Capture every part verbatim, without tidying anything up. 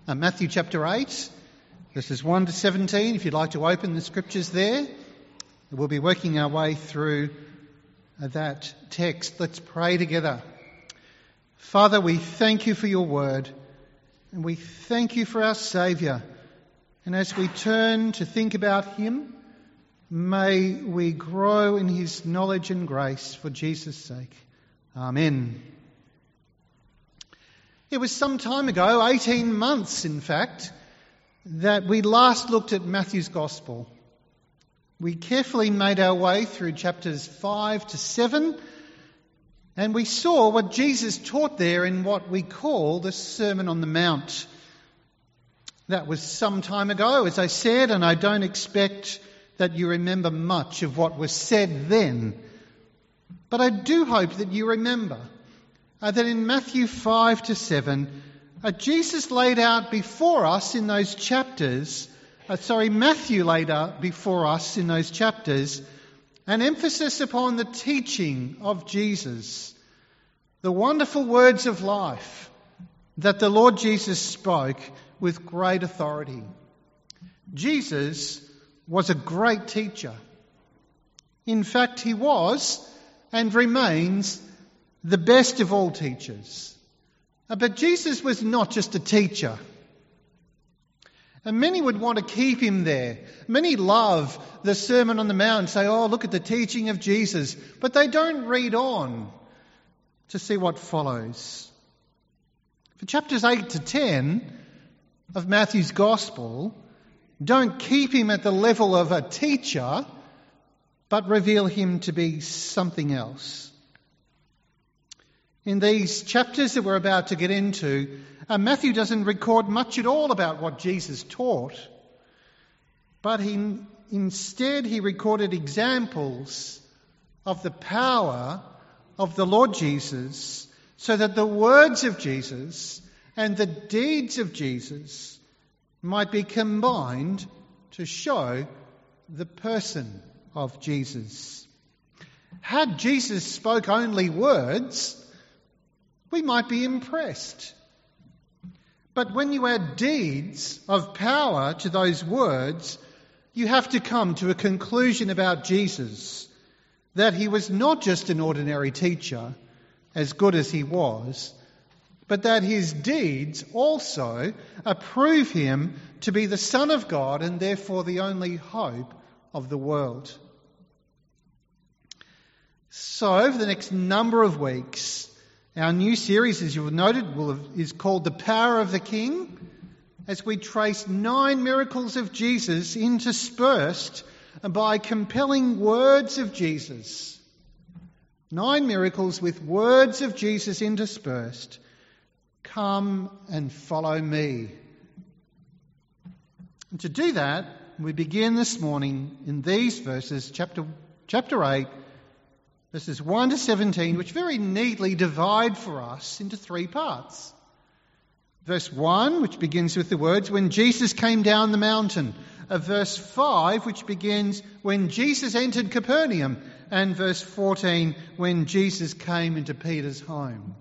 uh, Matthew chapter eight, verses one to seventeen. If you'd like to open the scriptures there, we'll be working our way through uh, that text. Let's pray together. Father, we thank you for your word, and we thank you for our Saviour. And as we turn to think about him, may we grow in his knowledge and grace for Jesus' sake. Amen. It was some time ago, eighteen months in fact, that we last looked at Matthew's Gospel. We carefully made our way through chapters five to seven, and we saw what Jesus taught there in what we call the Sermon on the Mount. That was some time ago, as I said, and I don't expect that you remember much of what was said then. But I do hope that you remember uh, that in Matthew five to seven, uh, Jesus laid out before us in those chapters, uh, sorry, Matthew laid out before us in those chapters, an emphasis upon the teaching of Jesus, the wonderful words of life that the Lord Jesus spoke with great authority. Jesus was a great teacher. In fact, he was and remains the best of all teachers. But Jesus was not just a teacher. And many would want to keep him there. Many love the Sermon on the Mount and say, oh, look at the teaching of Jesus. But they don't read on to see what follows. For chapters eight to ten of Matthew's Gospel don't keep him at the level of a teacher, but reveal him to be something else. In these chapters that we're about to get into, uh, Matthew doesn't record much at all about what Jesus taught, but he, instead he recorded examples of the power of the Lord Jesus, so that the words of Jesus and the deeds of Jesus might be combined to show the person of Jesus. Had Jesus spoke only words, we might be impressed. But when you add deeds of power to those words, you have to come to a conclusion about Jesus, that he was not just an ordinary teacher, as good as he was, but that his deeds also prove him to be the Son of God and therefore the only hope of the world. So, over the next number of weeks, our new series, as you've noted, will have, is called The Power of the King, as we trace nine miracles of Jesus interspersed by compelling words of Jesus. Nine miracles with words of Jesus interspersed. Come and follow me. And to do that, we begin this morning in these verses, chapter, chapter eight, verses one to seventeen, which very neatly divide for us into three parts. Verse one, which begins with the words, when Jesus came down the mountain. Uh, verse five, which begins, when Jesus entered Capernaum. And verse fourteen, when Jesus came into Peter's home.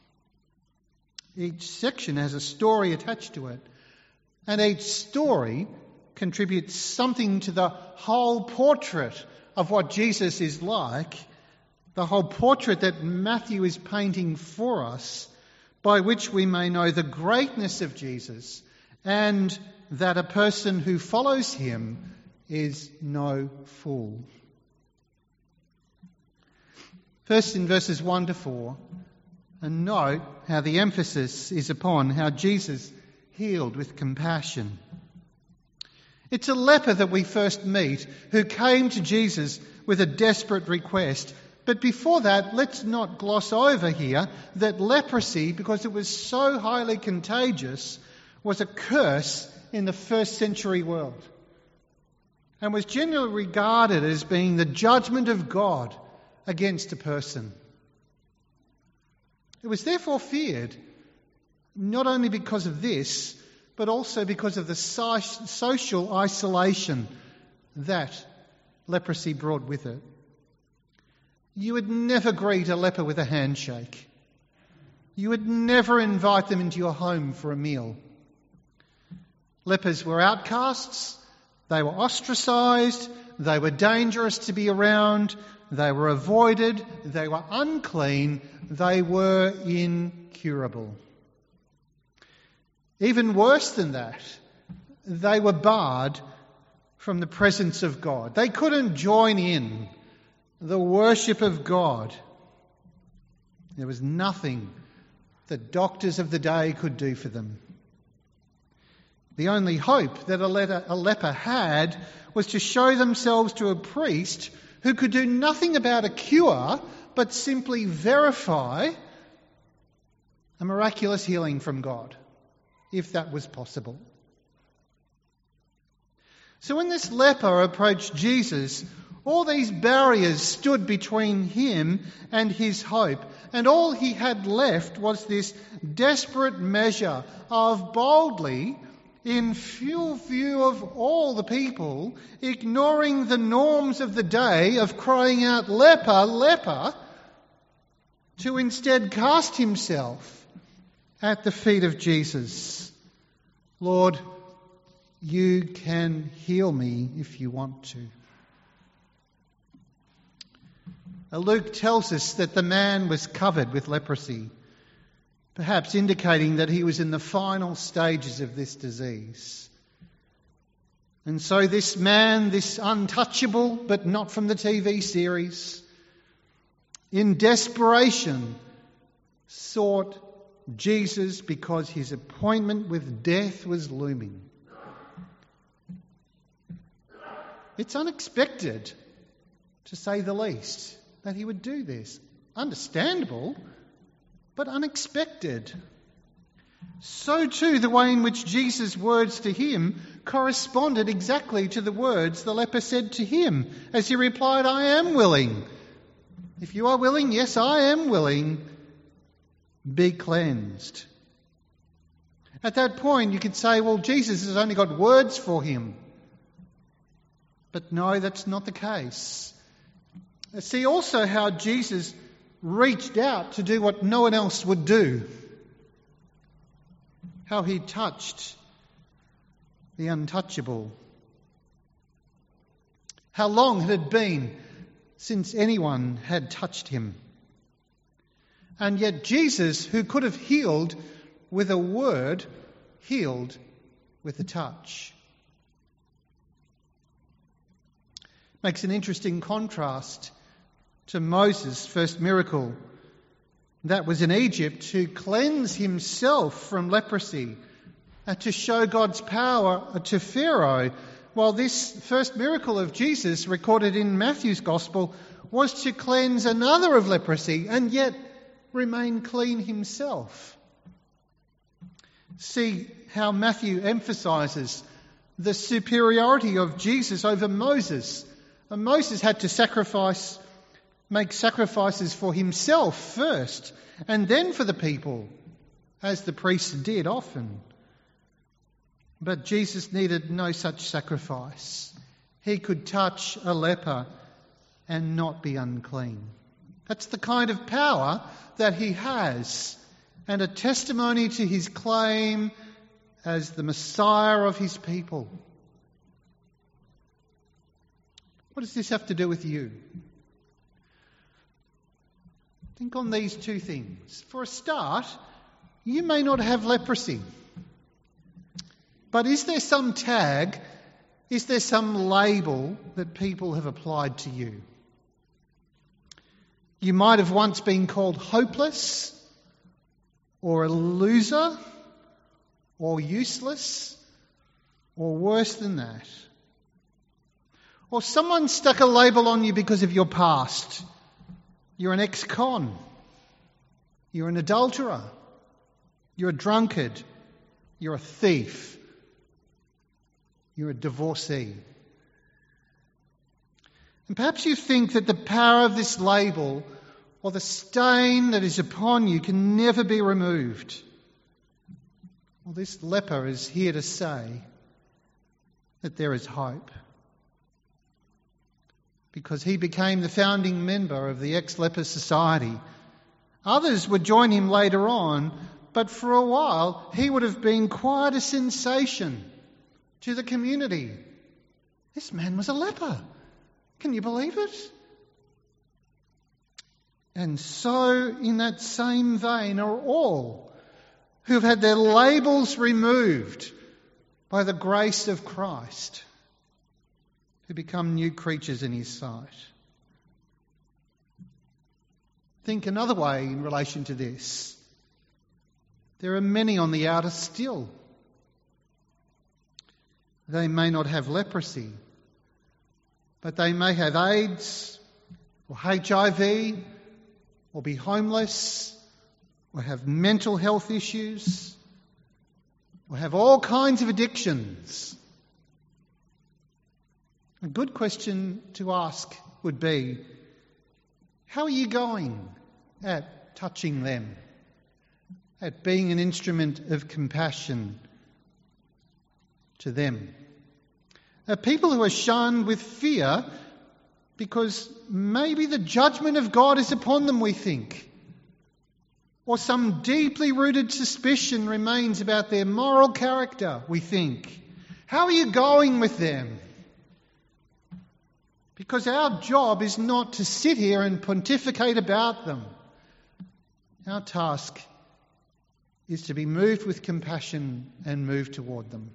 Each section has a story attached to it, and each story contributes something to the whole portrait of what Jesus is like, the whole portrait that Matthew is painting for us, by which we may know the greatness of Jesus and that a person who follows him is no fool. First, in verses one to four, and note how the emphasis is upon how Jesus healed with compassion. It's a leper that we first meet who came to Jesus with a desperate request. But before that, let's not gloss over here that leprosy, because it was so highly contagious, was a curse in the first century world and was generally regarded as being the judgment of God against a person. It was therefore feared, not only because of this, but also because of the so- social isolation that leprosy brought with it. You would never greet a leper with a handshake. You would never invite them into your home for a meal. Lepers were outcasts, they were ostracised, they were dangerous to be around, they were avoided, they were unclean, they were incurable. Even worse than that, they were barred from the presence of God. They couldn't join in the worship of God. There was nothing that doctors of the day could do for them. The only hope that a leper, a leper had was to show themselves to a priest who could do nothing about a cure but simply verify a miraculous healing from God, if that was possible. So when this leper approached Jesus, all these barriers stood between him and his hope, and all he had left was this desperate measure of boldly, in full view of all the people, ignoring the norms of the day of crying out, "Leper, leper," to instead cast himself at the feet of Jesus. "Lord, you can heal me if you want to." Luke tells us that the man was covered with leprosy, perhaps indicating that he was in the final stages of this disease. And so this man, this untouchable, but not from the T V series, in desperation sought Jesus because his appointment with death was looming. It's unexpected, to say the least, that he would do this. Understandable, but unexpected. So too the way in which Jesus' words to him corresponded exactly to the words the leper said to him as he replied, "I am willing. If you are willing, yes, I am willing. Be cleansed." At that point you could say, well, Jesus has only got words for him. But no, that's not the case. See also how Jesus reached out to do what no one else would do. How he touched the untouchable. How long had it been since anyone had touched him? And yet Jesus, who could have healed with a word, healed with a touch. Makes an interesting contrast to Moses' first miracle. That was in Egypt to cleanse himself from leprosy and to show God's power to Pharaoh. While this first miracle of Jesus, recorded in Matthew's Gospel, was to cleanse another of leprosy and yet remain clean himself. See how Matthew emphasises the superiority of Jesus over Moses. And Moses had to sacrifice make sacrifices for himself first, and then for the people, as the priests did often. But Jesus needed no such sacrifice. He could touch a leper and not be unclean. That's the kind of power that he has, and a testimony to his claim as the Messiah of his people. What does this have to do with you? Think on these two things. For a start, you may not have leprosy. But is there some tag, is there some label that people have applied to you? You might have once been called hopeless, or a loser, or useless, or worse than that. Or someone stuck a label on you because of your past. You're an ex-con. You're an adulterer. You're a drunkard. You're a thief. You're a divorcee. And perhaps you think that the power of this label or the stain that is upon you can never be removed. Well, this leper is here to say that there is hope. Because he became the founding member of the Ex-Leper Society. Others would join him later on, but for a while he would have been quite a sensation to the community. This man was a leper. Can you believe it? And so, in that same vein, are all who've had their labels removed by the grace of Christ, who become new creatures in his sight. Think another way in relation to this. There are many on the outer still. They may not have leprosy, but they may have AIDS or H I V or be homeless or have mental health issues or have all kinds of addictions. A good question to ask would be, how are you going at touching them, at being an instrument of compassion to them? Are people who are shunned with fear because maybe the judgment of God is upon them, we think, or some deeply rooted suspicion remains about their moral character, we think. How are you going with them? Because our job is not to sit here and pontificate about them. Our task is to be moved with compassion and move toward them.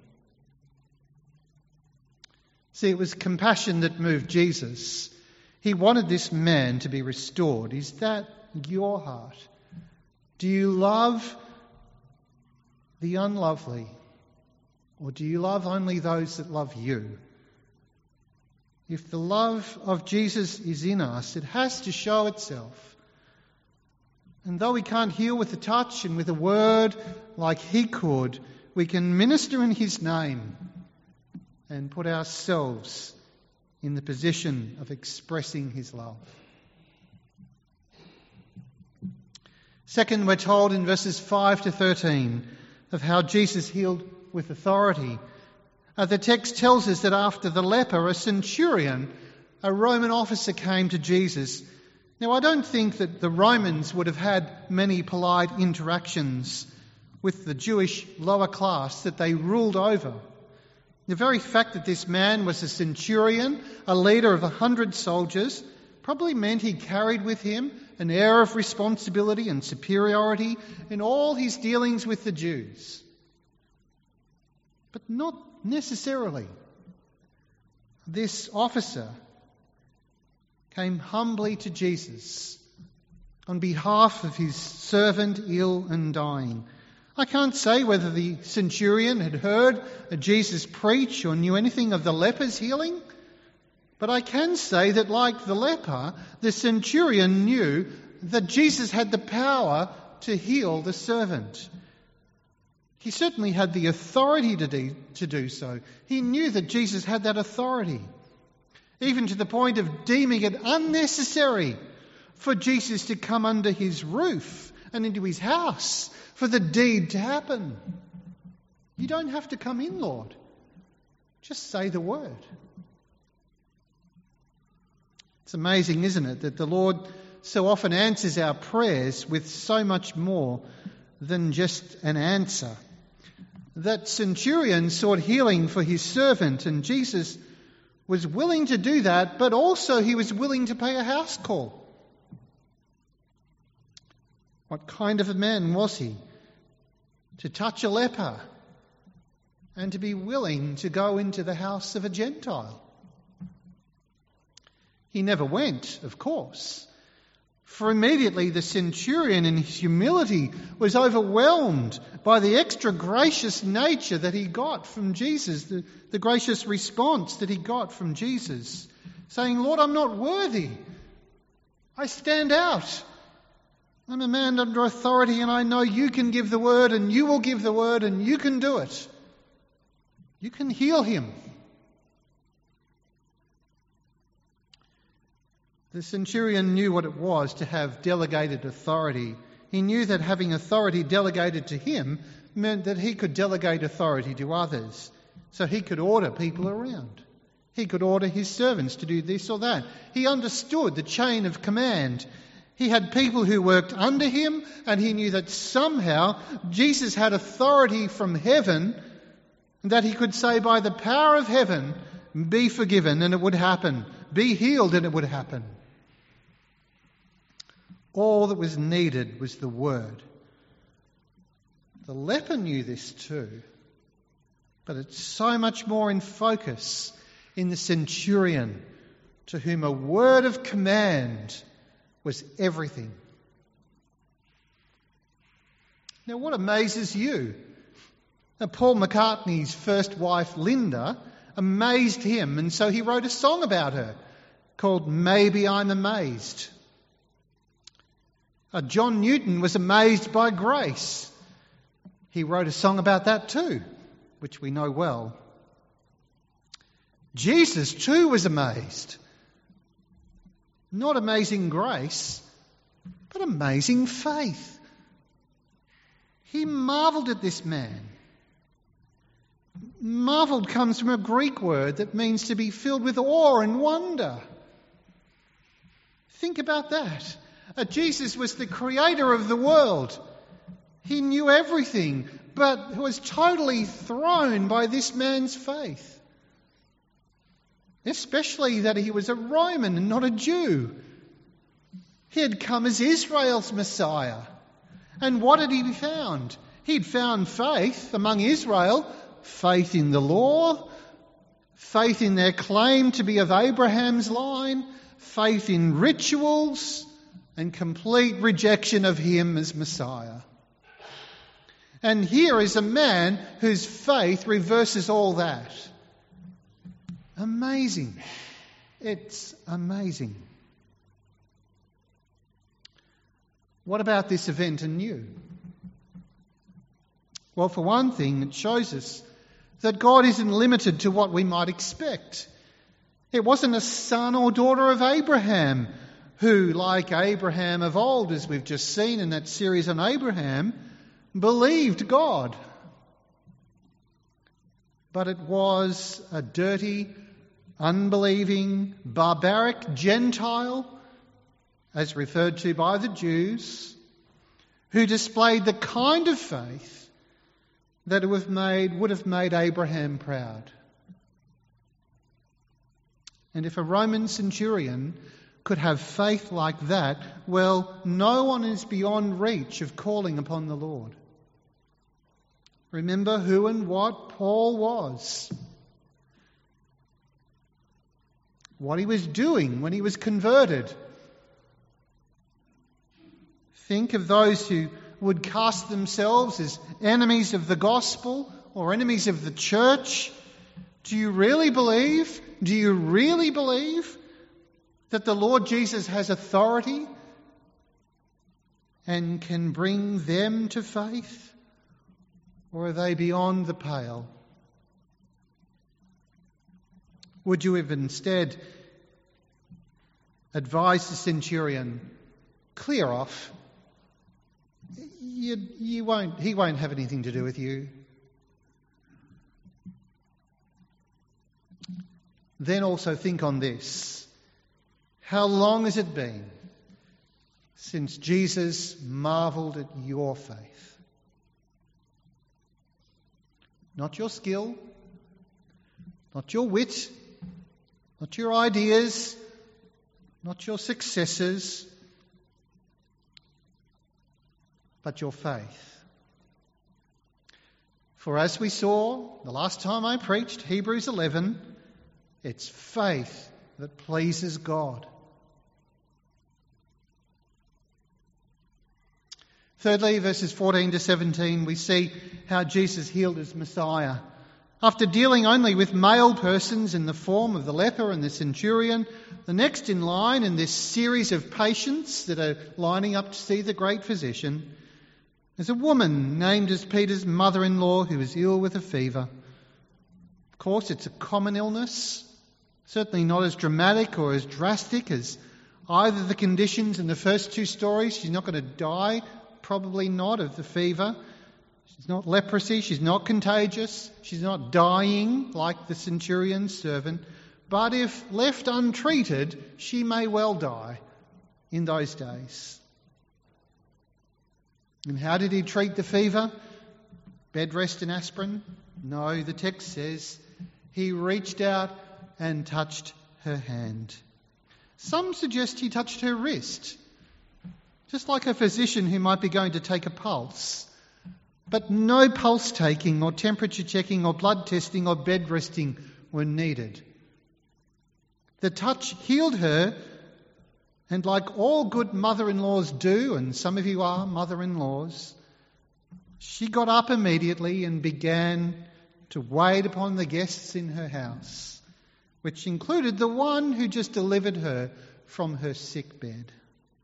See, it was compassion that moved Jesus. He wanted this man to be restored. Is that your heart? Do you love the unlovely? Or do you love only those that love you? If the love of Jesus is in us, it has to show itself. And though we can't heal with a touch and with a word like he could, we can minister in his name and put ourselves in the position of expressing his love. Second, we're told in verses five to thirteen of how Jesus healed with authority. Uh, the text tells us that after the leper, a centurion, a Roman officer, came to Jesus. Now, I don't think that the Romans would have had many polite interactions with the Jewish lower class that they ruled over. The very fact that this man was a centurion, a leader of a hundred soldiers, probably meant he carried with him an air of responsibility and superiority in all his dealings with the Jews. But not necessarily. This officer came humbly to Jesus on behalf of his servant ill and dying. I can't say whether the centurion had heard Jesus preach or knew anything of the leper's healing, but I can say that, like the leper, the centurion knew that Jesus had the power to heal the servant. He certainly had the authority to do, to do so. He knew that Jesus had that authority, even to the point of deeming it unnecessary for Jesus to come under his roof and into his house for the deed to happen. You don't have to come in, Lord. Just say the word. It's amazing, isn't it, that the Lord so often answers our prayers with so much more than just an answer. That centurion sought healing for his servant, and Jesus was willing to do that, but also he was willing to pay a house call. What kind of a man was he? To touch a leper and to be willing to go into the house of a Gentile. He never went, of course. For immediately the centurion in his humility was overwhelmed by the extra gracious nature that he got from Jesus, the, the gracious response that he got from Jesus, saying, Lord, I'm not worthy. I stand out. I'm a man under authority and I know you can give the word and you will give the word and you can do it. You can heal him. The centurion knew what it was to have delegated authority. He knew that having authority delegated to him meant that he could delegate authority to others. So he could order people around. He could order his servants to do this or that. He understood the chain of command. He had people who worked under him, and he knew that somehow Jesus had authority from heaven And that he could say, by the power of heaven, be forgiven, and it would happen. Be healed, and it would happen. All that was needed was the word. The leper knew this too, but it's so much more in focus in the centurion, to whom a word of command was everything. Now, what amazes you? Now, Paul McCartney's first wife, Linda, amazed him, and so he wrote a song about her called Maybe I'm Amazed. Uh, John Newton was amazed by grace. He wrote a song about that too, which we know well. Jesus too was amazed. Not amazing grace, but amazing faith. He marvelled at this man. Marvelled comes from a Greek word that means to be filled with awe and wonder. Think about that. Uh, Jesus was the creator of the world. He knew everything, but was totally thrown by this man's faith. Especially that he was a Roman and not a Jew. He had come as Israel's Messiah. And what had he found? He'd found faith among Israel, faith in the law, faith in their claim to be of Abraham's line, faith in rituals, and complete rejection of him as Messiah. And here is a man whose faith reverses all that. Amazing. It's amazing. What about this event anew? Well, for one thing, it shows us that God isn't limited to what we might expect. It wasn't a son or daughter of Abraham who, like Abraham of old, as we've just seen in that series on Abraham, believed God. But it was a dirty, unbelieving, barbaric Gentile, as referred to by the Jews, who displayed the kind of faith that would have made, would have made Abraham proud. And if a Roman centurion could have faith like that, well, no one is beyond reach of calling upon the Lord. Remember who and what Paul was. What he was doing when he was converted. Think of those who would cast themselves as enemies of the gospel or enemies of the church. Do you really believe? Do you really believe that the Lord Jesus has authority and can bring them to faith? Or are they beyond the pale? Would you have instead advised the centurion, clear off? You, you won't, he won't have anything to do with you. Then also think on this. How long has it been since Jesus marvelled at your faith? Not your skill, not your wit, not your ideas, not your successes, but your faith. For as we saw the last time I preached, Hebrews eleven, it's faith that pleases God. Thirdly, verses fourteen to seventeen, we see how Jesus healed as Messiah. After dealing only with male persons in the form of the leper and the centurion, the next in line in this series of patients that are lining up to see the great physician is a woman named as Peter's mother-in-law who is ill with a fever. Of course, it's a common illness, certainly not as dramatic or as drastic as either the conditions in the first two stories. She's not going to die, probably not, of the fever. She's not leprosy, she's not contagious, she's not dying like the centurion's servant. But if left untreated, she may well die in those days. And how did he treat the fever? Bed rest and aspirin? No, the text says he reached out and touched her hand. Some suggest he touched her wrist, just like a physician who might be going to take a pulse. But no pulse taking or temperature checking or blood testing or bed resting were needed. The touch healed her, and like all good mother-in-laws do, and some of you are mother-in-laws, she got up immediately and began to wait upon the guests in her house, which included the one who just delivered her from her sick bed.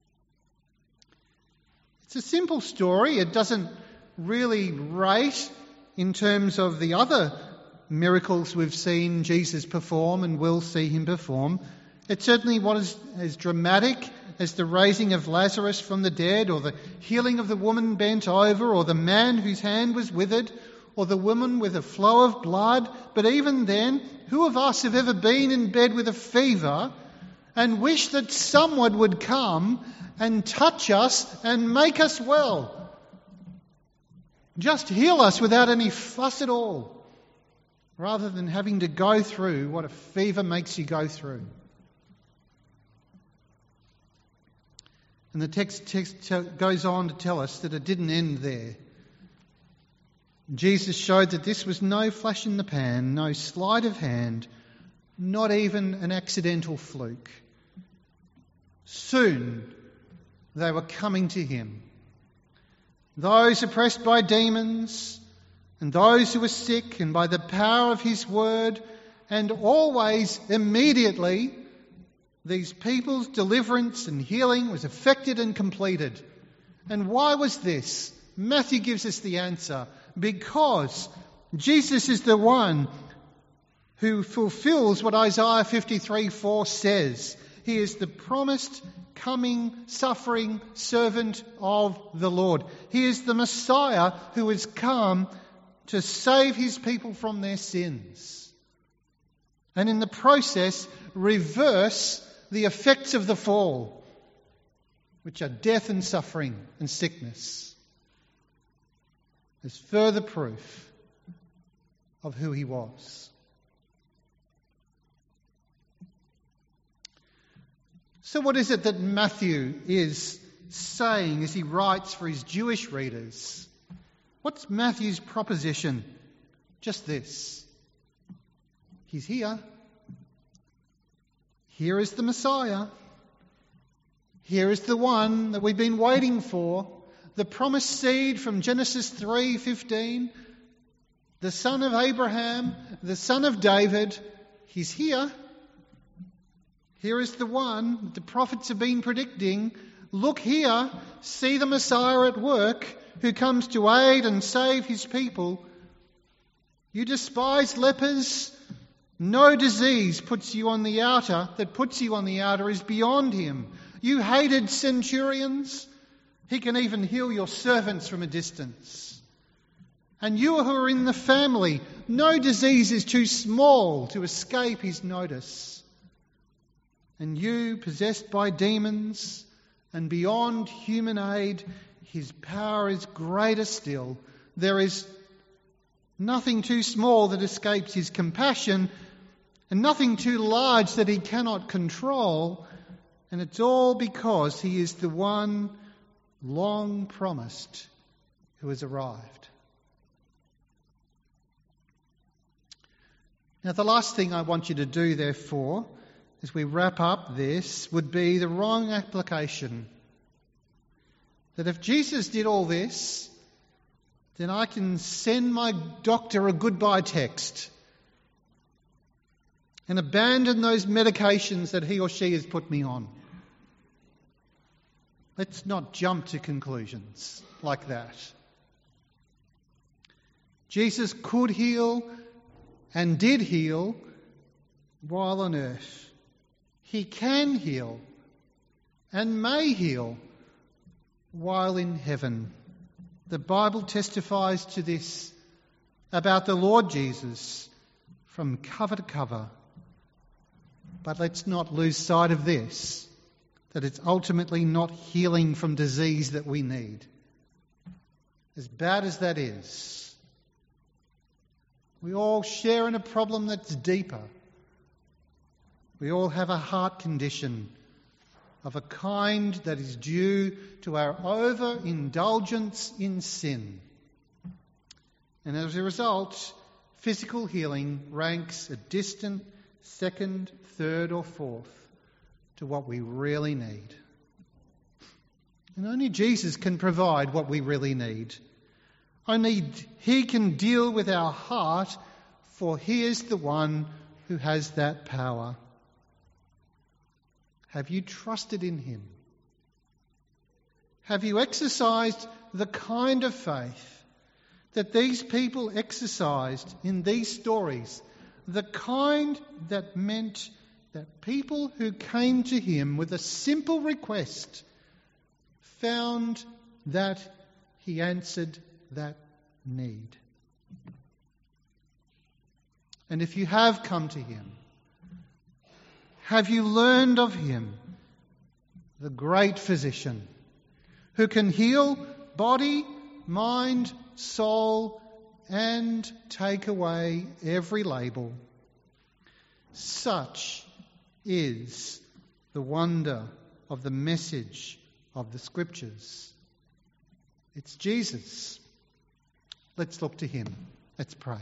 It's a simple story. It doesn't really rate in terms of the other miracles we've seen Jesus perform and will see him perform. It certainly wasn't as dramatic as the raising of Lazarus from the dead, or the healing of the woman bent over, or the man whose hand was withered, or the woman with a flow of blood. But even then, who of us have ever been in bed with a fever and wished that someone would come and touch us and make us well? Just heal us without any fuss at all, rather than having to go through what a fever makes you go through. And the text, text goes on to tell us that it didn't end there. Jesus showed that this was no flash in the pan, no sleight of hand, not even an accidental fluke. Soon they were coming to him. Those oppressed by demons, and those who were sick, and by the power of his word, and always immediately, these people's deliverance and healing was effected and completed. And why was this? Matthew gives us the answer. Because Jesus is the one who fulfills what Isaiah fifty-three four says. He is the promised coming, suffering servant of the Lord. He is the Messiah who has come to save his people from their sins, and in the process reverse the effects of the fall, which are death and suffering and sickness, as further proof of who he was. So what is it that Matthew is saying as he writes for his Jewish readers? What's Matthew's proposition? Just this: he's here. Here is the Messiah. Here is the one that we've been waiting for, the promised seed from Genesis three fifteen, the son of Abraham, the son of David. He's here. Here is the one the prophets have been predicting. Look here, see the Messiah at work, who comes to aid and save his people. You despised lepers. No disease puts you on the outer, that puts you on the outer is beyond him. You hated centurions. He can even heal your servants from a distance. And you who are in the family, no disease is too small to escape his notice. And you, possessed by demons and beyond human aid, his power is greater still. There is nothing too small that escapes his compassion, and nothing too large that he cannot control. And it's all because he is the one long promised who has arrived. Now, the last thing I want you to do, therefore, as we wrap up this, would be the wrong application. That if Jesus did all this, then I can send my doctor a goodbye text and abandon those medications that he or she has put me on. Let's not jump to conclusions like that. Jesus could heal and did heal while on earth. He can heal and may heal while in heaven. The Bible testifies to this about the Lord Jesus from cover to cover. But let's not lose sight of this, that it's ultimately not healing from disease that we need. As bad as that is, We all share in a problem that's deeper. We all have a heart condition of a kind that is due to our overindulgence in sin. And as a result, physical healing ranks a distant second, third or fourth to what we really need. And only Jesus can provide what we really need. Only He can deal with our heart, for He is the one who has that power. Have you trusted in Him? Have you exercised the kind of faith that these people exercised in these stories? The kind that meant that people who came to Him with a simple request found that He answered that need. And if you have come to Him, have you learned of Him, the great physician, who can heal body, mind, soul, and take away every label? Such is the wonder of the message of the Scriptures. It's Jesus. Let's look to Him. Let's pray.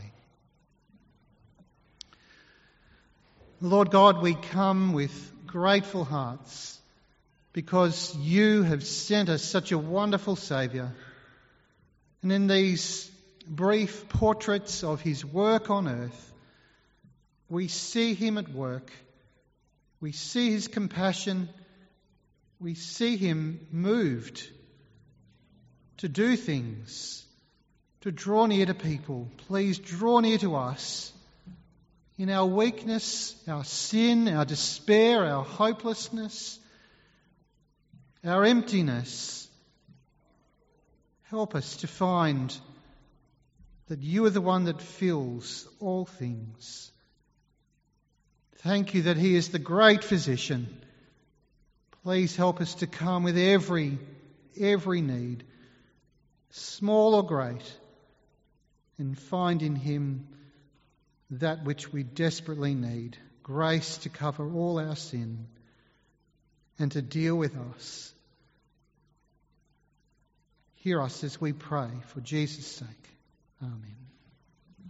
Lord God, we come with grateful hearts because You have sent us such a wonderful Saviour. And in these brief portraits of His work on earth, we see Him at work. We see His compassion. We see Him moved to do things, to draw near to people. Please draw near to us in our weakness, our sin, our despair, our hopelessness, our emptiness. Help us to find that You are the one that fills all things. Thank You that He is the great physician. Please help us to come with every, every need, small or great, and find in Him that which we desperately need, grace to cover all our sin and to deal with us. Hear us as we pray for Jesus' sake. Amen.